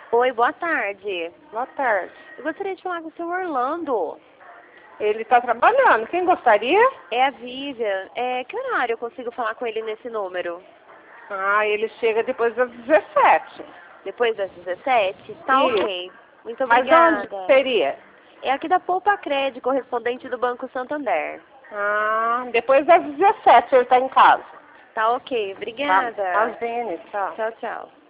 Oi, boa tarde. Boa tarde. Eu gostaria de falar com o seu Orlando. Ele está trabalhando. Quem gostaria? É a Vivian. Que horário eu consigo falar com ele nesse número? Ele chega depois das 17. Depois das 17? Tá Isso. ok. Muito Mas obrigada. onde seria? É aqui da Poupa Cred, correspondente do Banco Santander. Depois das 17 ele está em casa. Tá ok, Tá? obrigada. Imagine, tchau. Tchau, tchau.